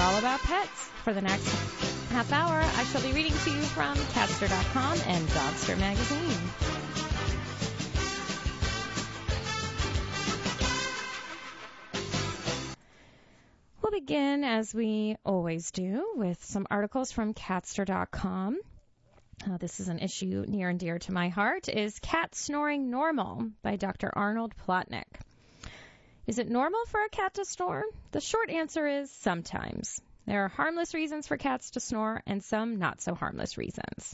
all about pets. For the next half hour, I shall be reading to you from Catster.com and Dogster Magazine. We'll begin, as we always do, with some articles from Catster.com. This is an issue near and dear to my heart. Is cat snoring normal? By Dr. Arnold Plotnick. Is it normal for a cat to snore? The short answer is sometimes. There are harmless reasons for cats to snore and some not so harmless reasons.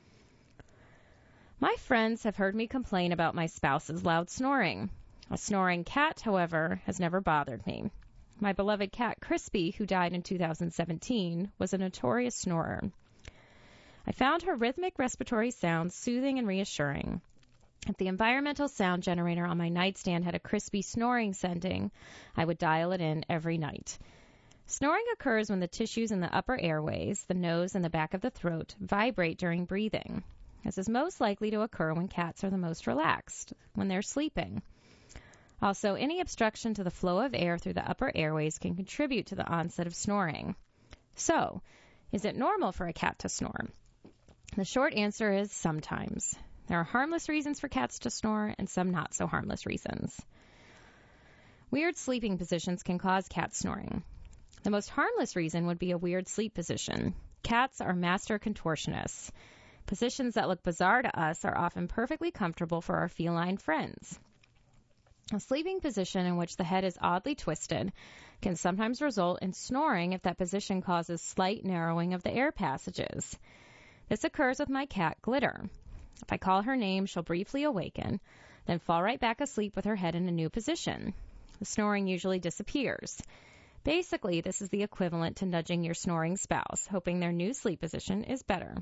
My friends have heard me complain about my spouse's loud snoring. A snoring cat, however, has never bothered me. My beloved cat Crispy, who died in 2017, was a notorious snorer. I found her rhythmic respiratory sounds soothing and reassuring. If the environmental sound generator on my nightstand had a Crispy snoring setting, I would dial it in every night. Snoring occurs when the tissues in the upper airways, the nose and the back of the throat, vibrate during breathing. This is most likely to occur when cats are the most relaxed, when they're sleeping. Also, any obstruction to the flow of air through the upper airways can contribute to the onset of snoring. So, is it normal for a cat to snore? The short answer is sometimes. There are harmless reasons for cats to snore and some not so harmless reasons. Weird sleeping positions can cause cat snoring. The most harmless reason would be a weird sleep position. Cats are master contortionists. Positions that look bizarre to us are often perfectly comfortable for our feline friends. A sleeping position in which the head is oddly twisted can sometimes result in snoring if that position causes slight narrowing of the air passages. This occurs with my cat, Glitter. If I call her name, she'll briefly awaken, then fall right back asleep with her head in a new position. The snoring usually disappears. Basically, this is the equivalent to nudging your snoring spouse, hoping their new sleep position is better.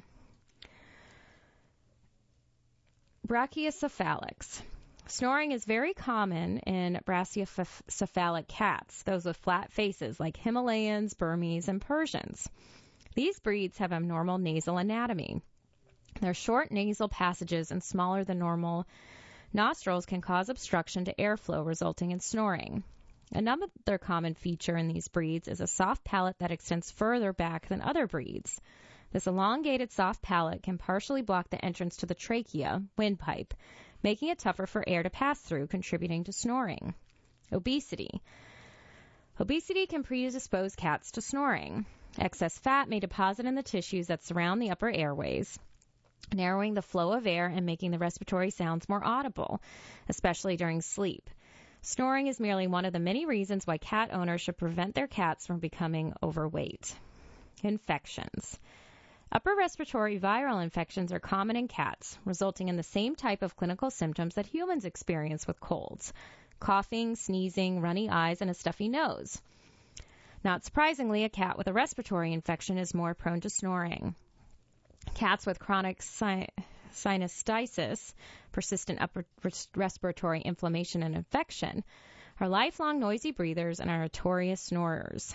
Brachycephalics. Snoring is very common in brachycephalic cats, those with flat faces like Himalayans, Burmese, and Persians. These breeds have abnormal nasal anatomy. Their short nasal passages and smaller than normal nostrils can cause obstruction to airflow, resulting in snoring. Another common feature in these breeds is a soft palate that extends further back than other breeds. This elongated soft palate can partially block the entrance to the trachea, windpipe, making it tougher for air to pass through, contributing to snoring. Obesity. Obesity can predispose cats to snoring. Excess fat may deposit in the tissues that surround the upper airways, narrowing the flow of air and making the respiratory sounds more audible, especially during sleep. Snoring is merely one of the many reasons why cat owners should prevent their cats from becoming overweight. Infections. Upper respiratory viral infections are common in cats, resulting in the same type of clinical symptoms that humans experience with colds: coughing, sneezing, runny eyes, and a stuffy nose. Not surprisingly, a cat with a respiratory infection is more prone to snoring. Cats with chronic sinusitis, persistent upper respiratory inflammation and infection, are lifelong noisy breathers and are notorious snorers.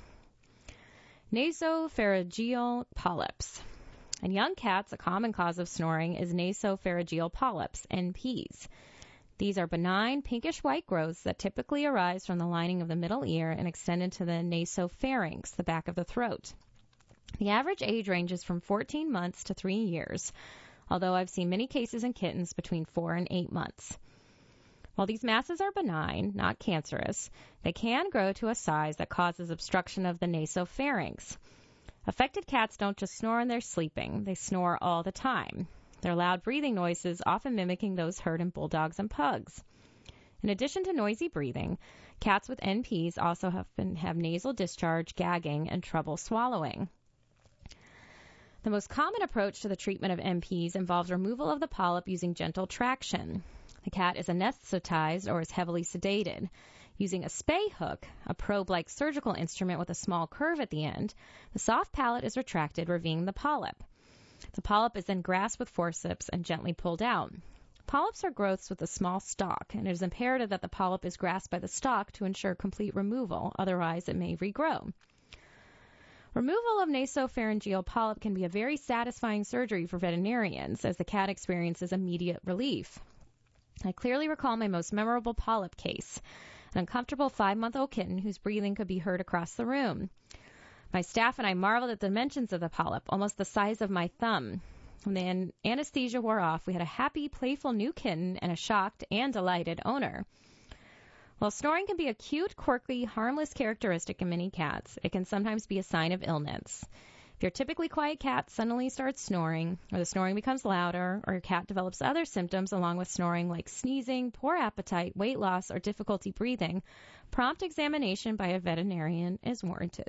Nasopharyngeal polyps. In young cats, a common cause of snoring is nasopharyngeal polyps, NPs. These are benign, pinkish-white growths that typically arise from the lining of the middle ear and extend into the nasopharynx, the back of the throat. The average age ranges from 14 months to 3 years, although I've seen many cases in kittens between 4 and 8 months. While these masses are benign, not cancerous, they can grow to a size that causes obstruction of the nasopharynx. Affected cats don't just snore when they're sleeping, they snore all the time. Their loud breathing noises often mimicking those heard in bulldogs and pugs. In addition to noisy breathing, cats with NPs also have nasal discharge, gagging, and trouble swallowing. The most common approach to the treatment of NPs involves removal of the polyp using gentle traction. The cat is anesthetized or is heavily sedated. Using a spay hook, a probe-like surgical instrument with a small curve at the end, the soft palate is retracted, revealing the polyp. The polyp is then grasped with forceps and gently pulled out. Polyps are growths with a small stalk, and it is imperative that the polyp is grasped by the stalk to ensure complete removal, otherwise it may regrow. Removal of nasopharyngeal polyp can be a very satisfying surgery for veterinarians, as the cat experiences immediate relief. I clearly recall my most memorable polyp case, an uncomfortable 5-month-old kitten whose breathing could be heard across the room. My staff and I marveled at the dimensions of the polyp, almost the size of my thumb. When the anesthesia wore off, we had a happy, playful new kitten and a shocked and delighted owner. While snoring can be a cute, quirky, harmless characteristic in many cats, it can sometimes be a sign of illness. If your typically quiet cat suddenly starts snoring, or the snoring becomes louder, or your cat develops other symptoms along with snoring like sneezing, poor appetite, weight loss, or difficulty breathing, prompt examination by a veterinarian is warranted.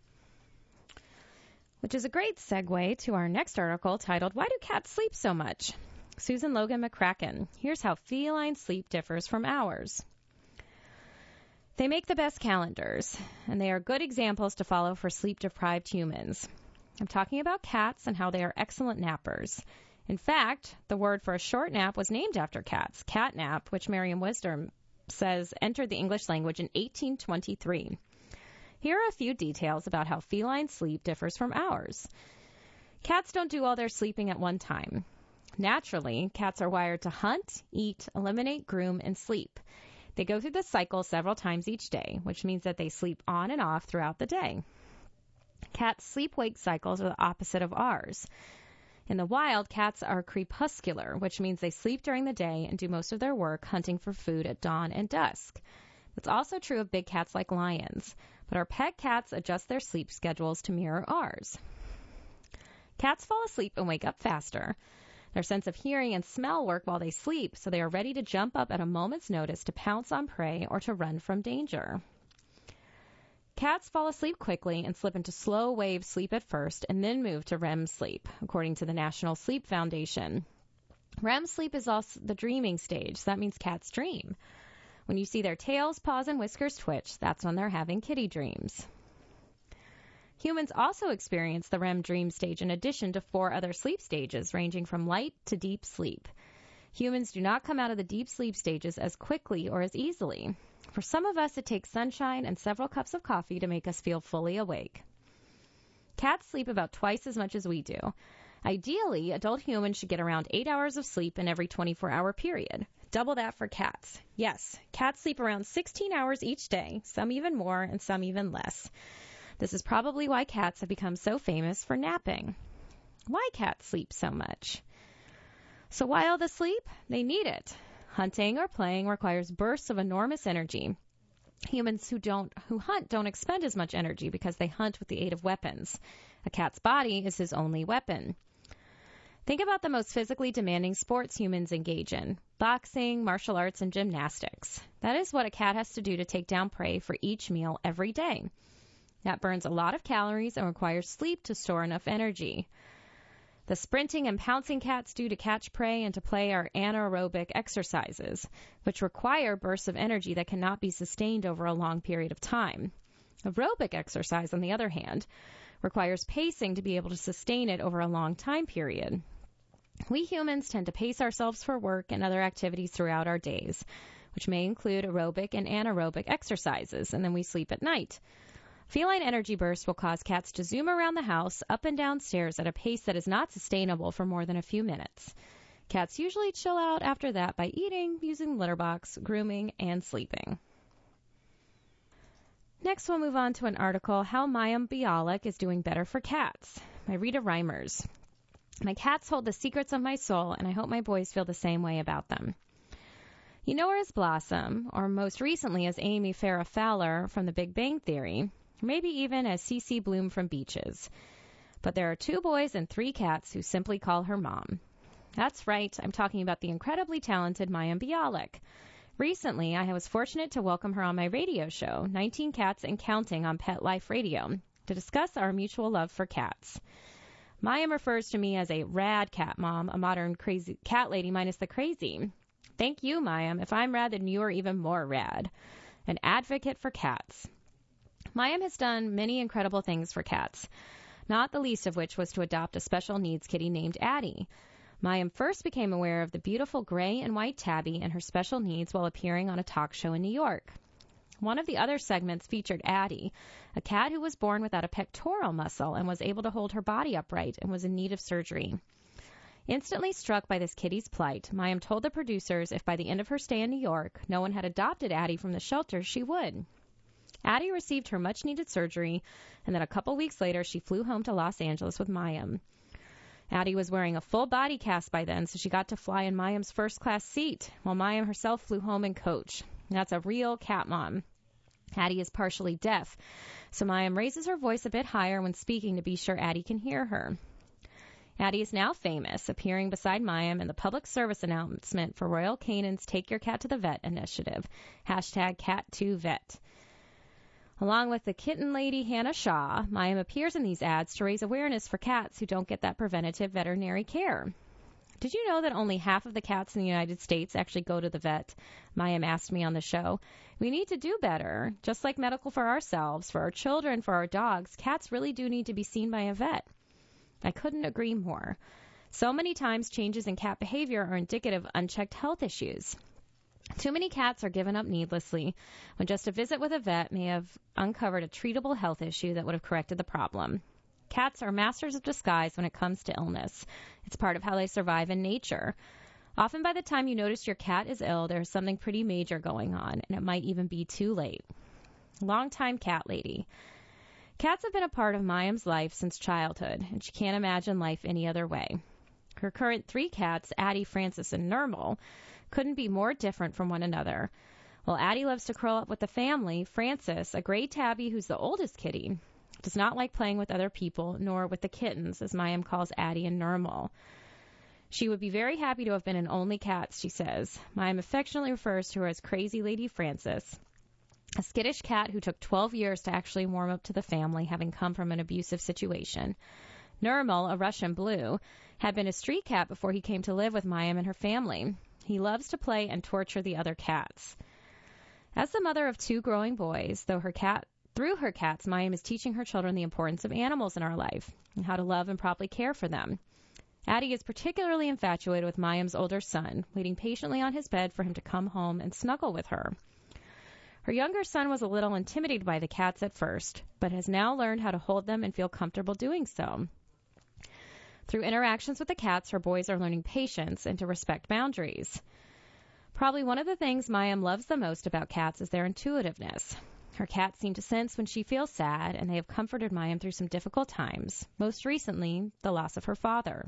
Which is a great segue to our next article titled, Why Do Cats Sleep So Much? Susan Logan McCracken. Here's how feline sleep differs from ours. They make the best calendars, and they are good examples to follow for sleep-deprived humans. I'm talking about cats and how they are excellent nappers. In fact, the word for a short nap was named after cats, catnap, which Merriam-Webster says entered the English language in 1823. Here are a few details about how feline sleep differs from ours. Cats don't do all their sleeping at one time. Naturally, cats are wired to hunt, eat, eliminate, groom, and sleep. They go through this cycle several times each day, which means that they sleep on and off throughout the day. Cats' sleep-wake cycles are the opposite of ours. In the wild, cats are crepuscular, which means they sleep during the day and do most of their work hunting for food at dawn and dusk. It's also true of big cats like lions, but our pet cats adjust their sleep schedules to mirror ours. Cats fall asleep and wake up faster. Their sense of hearing and smell work while they sleep, so they are ready to jump up at a moment's notice to pounce on prey or to run from danger. Cats fall asleep quickly and slip into slow wave sleep at first and then move to REM sleep, according to the National Sleep Foundation. REM sleep is also the dreaming stage, so that means cats dream. When you see their tails, paws, and whiskers twitch, that's when they're having kitty dreams. Humans also experience the REM dream stage in addition to 4 other sleep stages, ranging from light to deep sleep. Humans do not come out of the deep sleep stages as quickly or as easily. For some of us, it takes sunshine and several cups of coffee to make us feel fully awake. Cats sleep about twice as much as we do. Ideally, adult humans should get around 8 hours of sleep in every 24-hour period. Double that for cats. Yes, cats sleep around 16 hours each day, some even more and some even less. This is probably why cats have become so famous for napping. Why cats sleep so much? So why all the sleep? They need it. Hunting or playing requires bursts of enormous energy. Humans who hunt don't expend as much energy because they hunt with the aid of weapons. A cat's body is his only weapon. Think about the most physically demanding sports humans engage in: boxing, martial arts, and gymnastics. That is what a cat has to do to take down prey for each meal every day. That burns a lot of calories and requires sleep to store enough energy. The sprinting and pouncing cats do to catch prey and to play are anaerobic exercises, which require bursts of energy that cannot be sustained over a long period of time. Aerobic exercise, on the other hand, requires pacing to be able to sustain it over a long time period. We humans tend to pace ourselves for work and other activities throughout our days, which may include aerobic and anaerobic exercises, and then we sleep at night. Feline energy bursts will cause cats to zoom around the house, up and down stairs at a pace that is not sustainable for more than a few minutes. Cats usually chill out after that by eating, using the litter box, grooming, and sleeping. Next, we'll move on to an article, How Mayim Bialik is Doing Better for Cats, by Rita Reimers. My cats hold the secrets of my soul, and I hope my boys feel the same way about them. You know her as Blossom, or most recently as Amy Farrah Fowler from The Big Bang Theory, maybe even as Cece Bloom from Beaches. But there are 2 boys and 3 cats who simply call her Mom. That's right, I'm talking about the incredibly talented Mayim Bialik. Recently, I was fortunate to welcome her on my radio show, 19 Cats and Counting on Pet Life Radio, to discuss our mutual love for cats. Mayim refers to me as a rad cat mom, a modern crazy cat lady minus the crazy. Thank you, Mayim. If I'm rad, then you are even more rad. An advocate for cats. Mayim has done many incredible things for cats, not the least of which was to adopt a special needs kitty named Addie. Mayim first became aware of the beautiful gray and white tabby and her special needs while appearing on a talk show in New York. One of the other segments featured Addie, a cat who was born without a pectoral muscle and was able to hold her body upright and was in need of surgery. Instantly struck by this kitty's plight, Mayim told the producers if by the end of her stay in New York, no one had adopted Addie from the shelter, she would. Addie received her much-needed surgery, and then a couple weeks later, she flew home to Los Angeles with Mayim. Addie was wearing a full body cast by then, so she got to fly in Mayim's first-class seat, while Mayim herself flew home in coach. That's a real cat mom. Addie is partially deaf, so Mayim raises her voice a bit higher when speaking to be sure Addie can hear her. Addie is now famous, appearing beside Mayim in the public service announcement for Royal Canin's Take Your Cat to the Vet initiative, #Cat2Vet. Along with the kitten lady Hannah Shaw, Mayim appears in these ads to raise awareness for cats who don't get that preventative veterinary care. Did you know that only half of the cats in the United States actually go to the vet? Mayim asked me on the show. We need to do better. Just like medical for ourselves, for our children, for our dogs, cats really do need to be seen by a vet. I couldn't agree more. So many times changes in cat behavior are indicative of unchecked health issues. Too many cats are given up needlessly when just a visit with a vet may have uncovered a treatable health issue that would have corrected the problem. Cats are masters of disguise when it comes to illness. It's part of how they survive in nature. Often by the time you notice your cat is ill, there's something pretty major going on, and it might even be too late. Longtime cat lady. Cats have been a part of Mayim's life since childhood, and she can't imagine life any other way. Her current 3 cats, Addie, Francis, and Nermal, couldn't be more different from one another. While Addie loves to curl up with the family, Francis, a gray tabby who's the oldest kitty, does not like playing with other people, nor with the kittens, as Mayim calls Addie and Nermal. She would be very happy to have been an only cat, she says. Mayim affectionately refers to her as Crazy Lady Francis, a skittish cat who took 12 years to actually warm up to the family, having come from an abusive situation. Nermal, a Russian blue, had been a street cat before he came to live with Mayim and her family. He loves to play and torture the other cats. As the mother of 2 growing boys, through her cats, Mayim is teaching her children the importance of animals in our life and how to love and properly care for them. Addie is particularly infatuated with Mayim's older son, waiting patiently on his bed for him to come home and snuggle with her. Her younger son was a little intimidated by the cats at first, but has now learned how to hold them and feel comfortable doing so. Through interactions with the cats, her boys are learning patience and to respect boundaries. Probably one of the things Mayim loves the most about cats is their intuitiveness. Her cats seem to sense when she feels sad, and they have comforted Mayim through some difficult times, most recently, the loss of her father.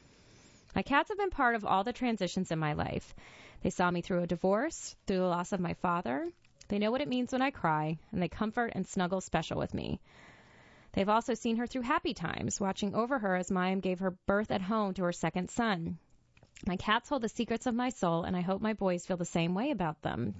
My cats have been part of all the transitions in my life. They saw me through a divorce, through the loss of my father. They know what it means when I cry, and they comfort and snuggle special with me. They've also seen her through happy times, watching over her as Mayim gave her birth at home to her second son. My cats hold the secrets of my soul, and I hope my boys feel the same way about them.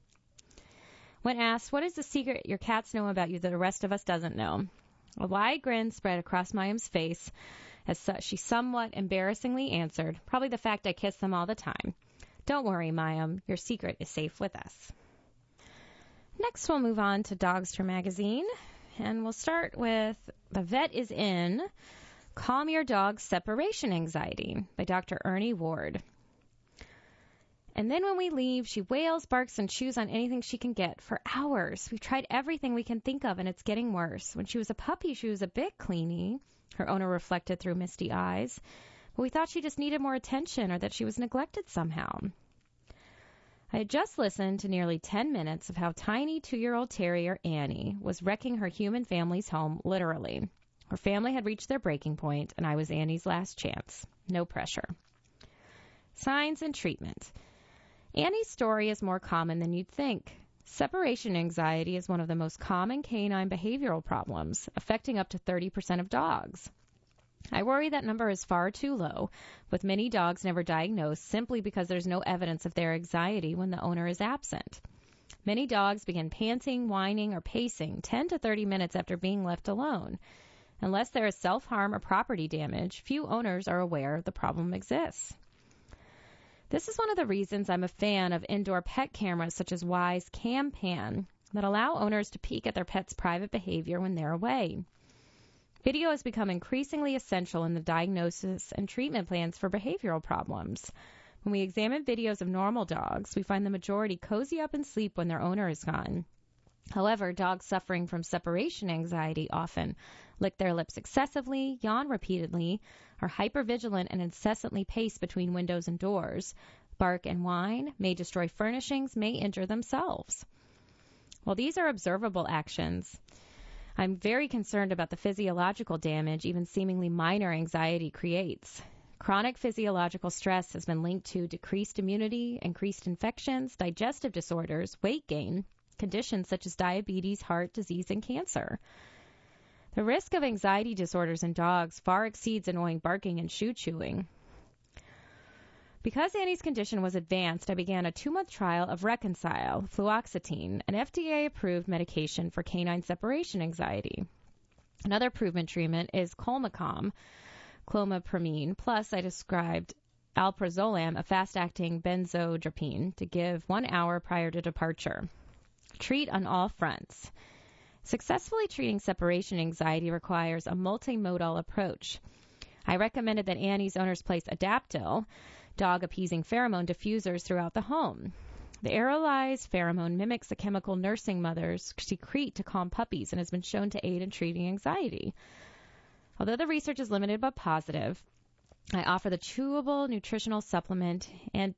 When asked, what is the secret your cats know about you that the rest of us doesn't know? A wide grin spread across Mayim's face as she somewhat embarrassingly answered, probably the fact I kiss them all the time. Don't worry, Mayim, your secret is safe with us. Next, we'll move on to Dogster Magazine, and we'll start with The Vet is In, Calm Your Dog's Separation Anxiety by Dr. Ernie Ward. And then when we leave, she wails, barks, and chews on anything she can get for hours. We've tried everything we can think of, and it's getting worse. When she was a puppy, she was a bit cleany, her owner reflected through misty eyes. But we thought she just needed more attention or that she was neglected somehow. I had just listened to nearly 10 minutes of how tiny 2-year-old terrier Annie was wrecking her human family's home, literally. Her family had reached their breaking point, and I was Annie's last chance. No pressure. Signs and treatment. Annie's story is more common than you'd think. Separation anxiety is one of the most common canine behavioral problems, affecting up to 30% of dogs. I worry that number is far too low, with many dogs never diagnosed simply because there's no evidence of their anxiety when the owner is absent. Many dogs begin panting, whining, or pacing 10 to 30 minutes after being left alone. Unless there is self-harm or property damage, few owners are aware the problem exists. This is one of the reasons I'm a fan of indoor pet cameras such as Wise CamPan that allow owners to peek at their pet's private behavior when they're away. Video has become increasingly essential in the diagnosis and treatment plans for behavioral problems. When we examine videos of normal dogs, we find the majority cozy up and sleep when their owner is gone. However, dogs suffering from separation anxiety often lick their lips excessively, yawn repeatedly, are hypervigilant and incessantly pace between windows and doors, bark and whine, may destroy furnishings, may injure themselves. While these are observable actions, I'm very concerned about the physiological damage even seemingly minor anxiety creates. Chronic physiological stress has been linked to decreased immunity, increased infections, digestive disorders, weight gain, conditions such as diabetes, heart disease, and cancer. The risk of anxiety disorders in dogs far exceeds annoying barking and shoe chewing. Because Annie's condition was advanced, I began a 2-month trial of Reconcile, fluoxetine, an FDA-approved medication for canine separation anxiety. Another proven treatment is Colmicom, clomipramine, plus I described alprazolam, a fast-acting benzodiazepine, to give 1 hour prior to departure. Treat on all fronts. Successfully treating separation anxiety requires a multimodal approach. I recommended that Annie's owners place Adaptil, dog-appeasing pheromone diffusers, throughout the home. The aerolized pheromone mimics the chemical nursing mothers secrete to calm puppies and has been shown to aid in treating anxiety. Although the research is limited but positive, I offer the chewable nutritional supplement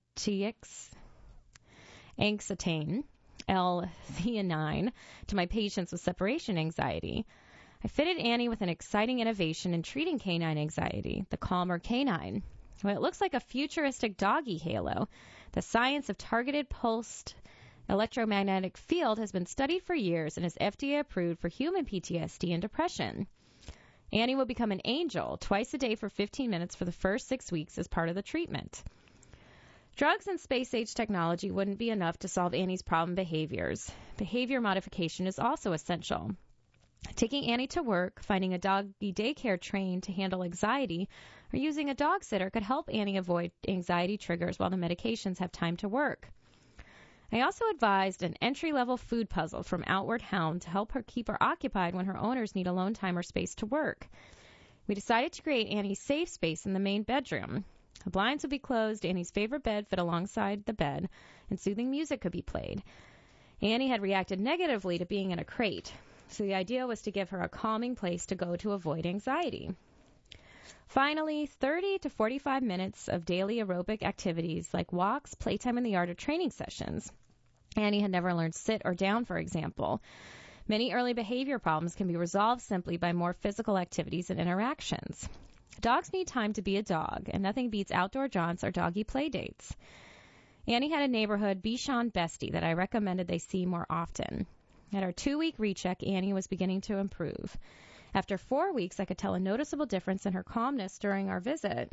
Anxetane, L-theanine, to my patients with separation anxiety. I fitted Annie with an exciting innovation in treating canine anxiety, the Calmer Canine. Well, it looks like a futuristic doggy halo. The science of targeted pulsed electromagnetic field has been studied for years and is FDA approved for human PTSD and depression. Annie will become an angel twice a day for 15 minutes for the first 6 weeks as part of the treatment. Drugs and space-age technology wouldn't be enough to solve Annie's problem behaviors. Behavior modification is also essential. Taking Annie to work, finding a doggy daycare trained to handle anxiety, or using a dog sitter could help Annie avoid anxiety triggers while the medications have time to work. I also advised an entry-level food puzzle from Outward Hound to help her keep her occupied when her owners need alone time or space to work. We decided to create Annie's safe space in the main bedroom. The blinds would be closed, Annie's favorite bed fit alongside the bed, and soothing music could be played. Annie had reacted negatively to being in a crate, so the idea was to give her a calming place to go to avoid anxiety. Finally, 30 to 45 minutes of daily aerobic activities like walks, playtime in the yard, or training sessions. Annie had never learned sit or down, for example. Many early behavior problems can be resolved simply by more physical activities and interactions. Dogs need time to be a dog, and nothing beats outdoor jaunts or doggy play dates. Annie had a neighborhood Bichon bestie that I recommended they see more often. At our 2-week recheck, Annie was beginning to improve. After 4 weeks, I could tell a noticeable difference in her calmness during our visit.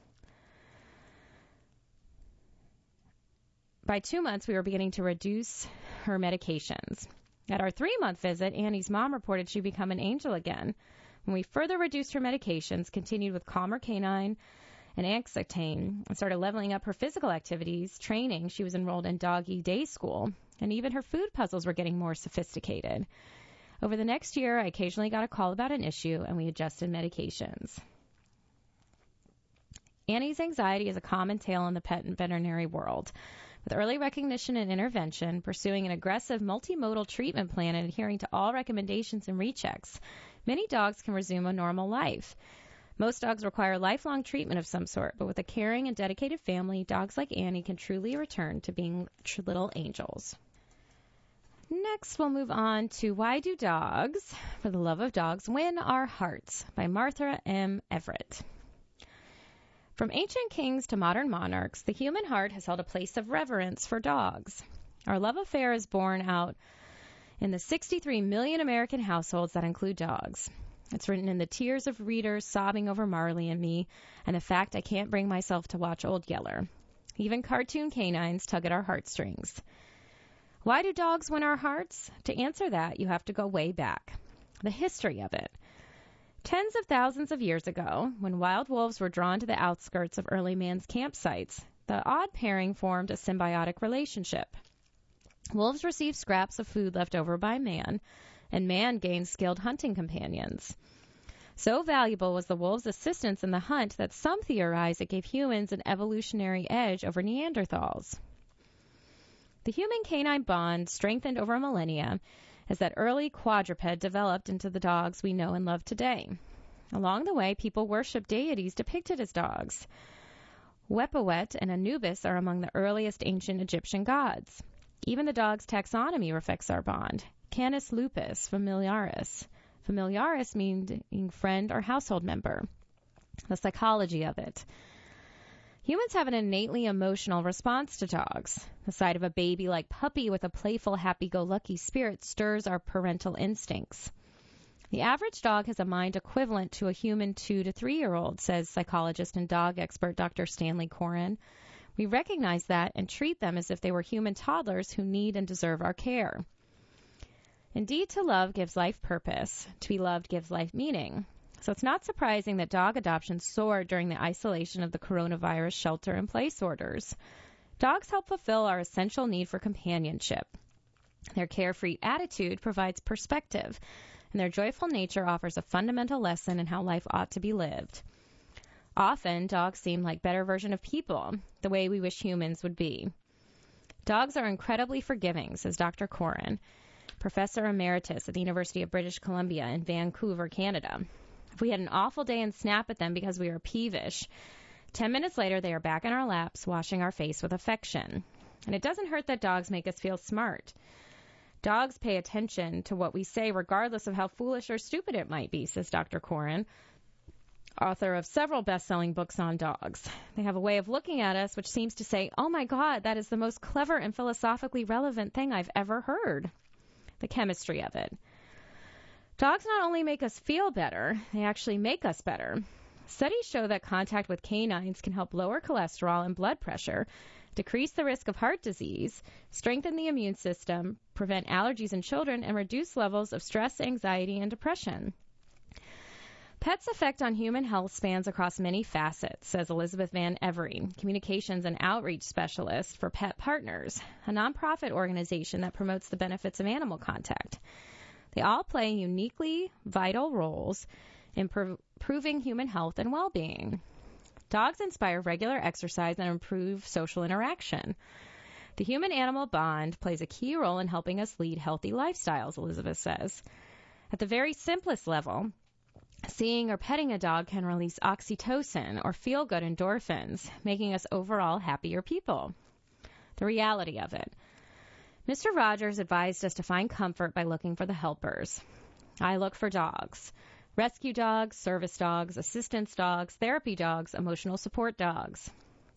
By 2 months, we were beginning to reduce her medications. At our 3-month visit, Annie's mom reported she'd become an angel again. When we further reduced her medications, continued with Calmer Canine and Anxetane, and started leveling up her physical activities, training, she was enrolled in doggy day school, and even her food puzzles were getting more sophisticated. Over the next year, I occasionally got a call about an issue, and we adjusted medications. Annie's anxiety is a common tale in the pet and veterinary world. With early recognition and intervention, pursuing an aggressive multimodal treatment plan, and adhering to all recommendations and rechecks, many dogs can resume a normal life. Most dogs require lifelong treatment of some sort, but with a caring and dedicated family, dogs like Annie can truly return to being little angels. Next, we'll move on to Why Do Dogs, for the Love of Dogs, Win Our Hearts by Martha M. Everett. From ancient kings to modern monarchs, the human heart has held a place of reverence for dogs. Our love affair is borne out in the 63 million American households that include dogs. It's written in the tears of readers sobbing over Marley and me, and the fact I can't bring myself to watch Old Yeller. Even cartoon canines tug at our heartstrings. Why do dogs win our hearts? To answer that, you have to go way back. The history of it. Tens of thousands of years ago, when wild wolves were drawn to the outskirts of early man's campsites, the odd pairing formed a symbiotic relationship. Wolves received scraps of food left over by man, and man gained skilled hunting companions. So valuable was the wolves' assistance in the hunt that some theorize it gave humans an evolutionary edge over Neanderthals. The human-canine bond strengthened over millennia as that early quadruped developed into the dogs we know and love today. Along the way, people worshipped deities depicted as dogs. Wepawet and Anubis are among the earliest ancient Egyptian gods. Even the dog's taxonomy reflects our bond. Canis lupus familiaris. Familiaris meaning friend or household member. The psychology of it. Humans have an innately emotional response to dogs. The sight of a baby-like puppy with a playful, happy-go-lucky spirit stirs our parental instincts. The average dog has a mind equivalent to a human 2 to 3-year-old, says psychologist and dog expert Dr. Stanley Coren. We recognize that and treat them as if they were human toddlers who need and deserve our care. Indeed, to love gives life purpose. To be loved gives life meaning. So it's not surprising that dog adoption soared during the isolation of the coronavirus shelter-in-place orders. Dogs help fulfill our essential need for companionship. Their carefree attitude provides perspective, and their joyful nature offers a fundamental lesson in how life ought to be lived. Often, dogs seem like better version of people, the way we wish humans would be. Dogs are incredibly forgiving, says Dr. Coren, professor emeritus at the University of British Columbia in Vancouver, Canada. If we had an awful day and snap at them because we are peevish, 10 minutes later they are back in our laps, washing our face with affection. And it doesn't hurt that dogs make us feel smart. Dogs pay attention to what we say regardless of how foolish or stupid it might be, says Dr. Coren, author of several best-selling books on dogs. They have a way of looking at us which seems to say, oh my God, that is the most clever and philosophically relevant thing I've ever heard. The chemistry of it. Dogs not only make us feel better, they actually make us better. Studies show that contact with canines can help lower cholesterol and blood pressure, decrease the risk of heart disease, strengthen the immune system, prevent allergies in children, and reduce levels of stress, anxiety, and depression. Pets' effect on human health spans across many facets, says Elizabeth Van Every, communications and outreach specialist for Pet Partners, a nonprofit organization that promotes the benefits of animal contact. They all play uniquely vital roles in improving human health and well-being. Dogs inspire regular exercise and improve social interaction. The human-animal bond plays a key role in helping us lead healthy lifestyles, Elizabeth says. At the very simplest level, seeing or petting a dog can release oxytocin or feel-good endorphins, making us overall happier people. The reality of it. Mr. Rogers advised us to find comfort by looking for the helpers. I look for dogs. Rescue dogs, service dogs, assistance dogs, therapy dogs, emotional support dogs.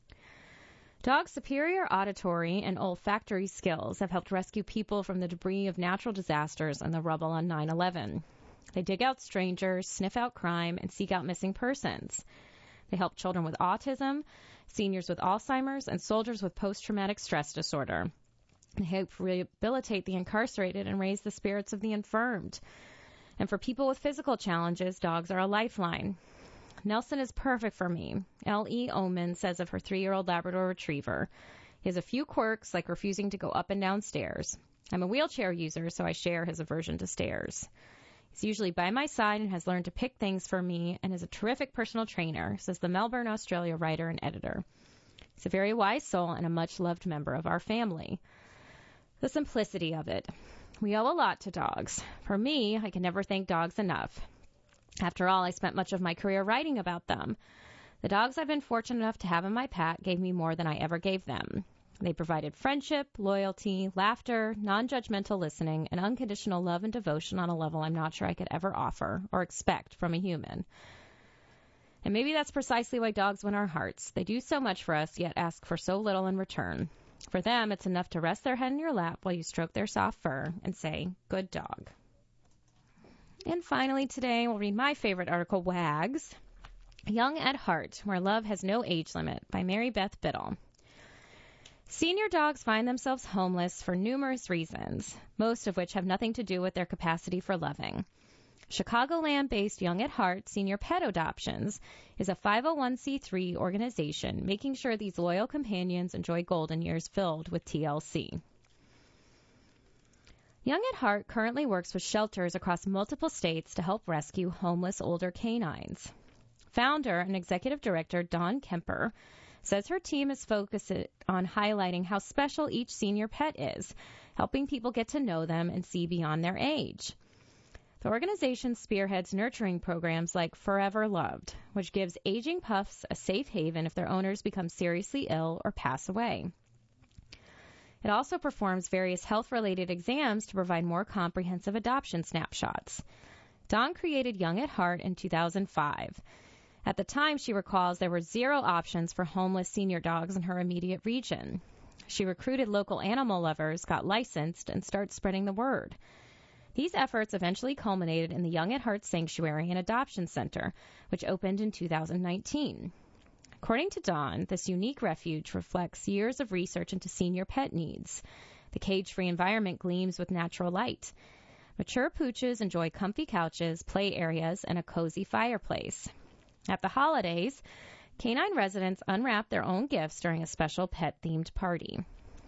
Dogs' superior auditory and olfactory skills have helped rescue people from the debris of natural disasters and the rubble on 9/11. They dig out strangers, sniff out crime, and seek out missing persons. They help children with autism, seniors with Alzheimer's, and soldiers with post-traumatic stress disorder. They help rehabilitate the incarcerated and raise the spirits of the infirmed. And for people with physical challenges, dogs are a lifeline. Nelson is perfect for me, L.E. Oman says of her 3-year-old Labrador Retriever. He has a few quirks, like refusing to go up and down stairs. I'm a wheelchair user, so I share his aversion to stairs. He's usually by my side and has learned to pick things for me and is a terrific personal trainer, says the Melbourne, Australia writer and editor. He's a very wise soul and a much-loved member of our family. The simplicity of it. We owe a lot to dogs. For me, I can never thank dogs enough. After all, I spent much of my career writing about them. The dogs I've been fortunate enough to have in my pack gave me more than I ever gave them. They provided friendship, loyalty, laughter, non-judgmental listening, and unconditional love and devotion on a level I'm not sure I could ever offer or expect from a human. And maybe that's precisely why dogs win our hearts. They do so much for us, yet ask for so little in return. For them, it's enough to rest their head in your lap while you stroke their soft fur and say, good dog. And finally today, we'll read my favorite article, Wags, Young at Heart, Where Love Has No Age Limit, by Mary Beth Biddle. Senior dogs find themselves homeless for numerous reasons, most of which have nothing to do with their capacity for loving. Chicagoland-based Young at Heart Senior Pet Adoptions is a 501c3 organization making sure these loyal companions enjoy golden years filled with TLC. Young at Heart currently works with shelters across multiple states to help rescue homeless older canines. Founder and executive director Dawn Kemper says her team is focused on highlighting how special each senior pet is, helping people get to know them and see beyond their age. The organization spearheads nurturing programs like Forever Loved, which gives aging pups a safe haven if their owners become seriously ill or pass away. It also performs various health-related exams to provide more comprehensive adoption snapshots. Dawn created Young at Heart in 2005. At the time, she recalls there were 0 options for homeless senior dogs in her immediate region. She recruited local animal lovers, got licensed, and started spreading the word. These efforts eventually culminated in the Young at Heart Sanctuary and Adoption Center, which opened in 2019. According to Dawn, this unique refuge reflects years of research into senior pet needs. The cage-free environment gleams with natural light. Mature pooches enjoy comfy couches, play areas, and a cozy fireplace. At the holidays, canine residents unwrap their own gifts during a special pet-themed party.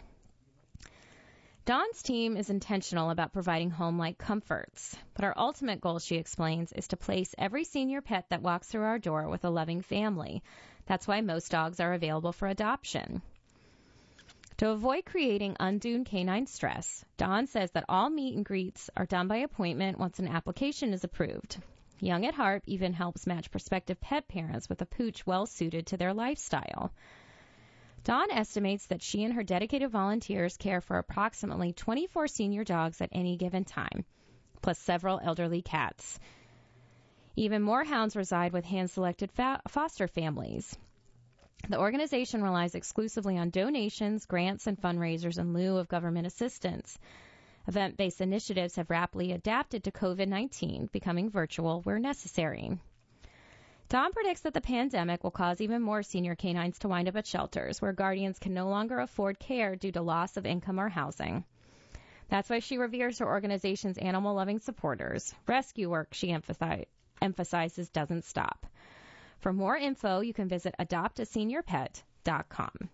Dawn's team is intentional about providing home-like comforts, but our ultimate goal, she explains, is to place every senior pet that walks through our door with a loving family. That's why most dogs are available for adoption. To avoid creating undue canine stress, Dawn says that all meet and greets are done by appointment once an application is approved. Young at Heart even helps match prospective pet parents with a pooch well-suited to their lifestyle. Dawn estimates that she and her dedicated volunteers care for approximately 24 senior dogs at any given time, plus several elderly cats. Even more hounds reside with hand-selected foster families. The organization relies exclusively on donations, grants, and fundraisers in lieu of government assistance. Event-based initiatives have rapidly adapted to COVID-19, becoming virtual where necessary. Dawn predicts that the pandemic will cause even more senior canines to wind up at shelters, where guardians can no longer afford care due to loss of income or housing. That's why she reveres her organization's animal-loving supporters. Rescue work, she emphasizes, doesn't stop. For more info, you can visit adoptaseniorpet.com.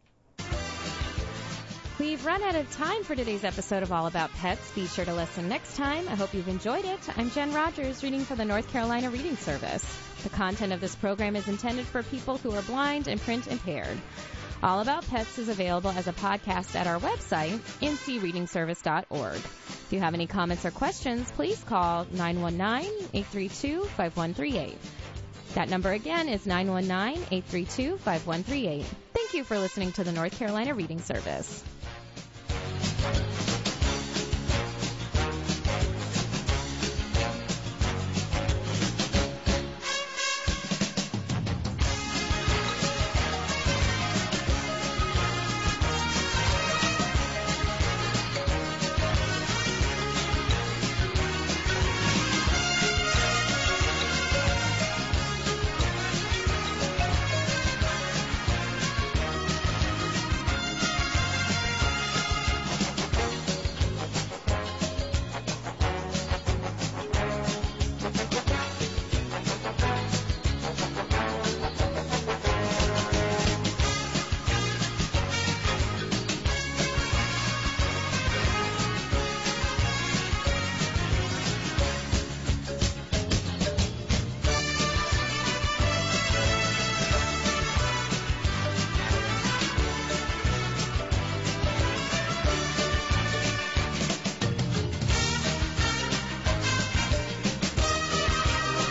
We've run out of time for today's episode of All About Pets. Be sure to listen next time. I hope you've enjoyed it. I'm Jen Rogers, reading for the North Carolina Reading Service. The content of this program is intended for people who are blind and print impaired. All About Pets is available as a podcast at our website, ncreadingservice.org. If you have any comments or questions, please call 919-832-5138. That number again is 919-832-5138. Thank you for listening to the North Carolina Reading Service.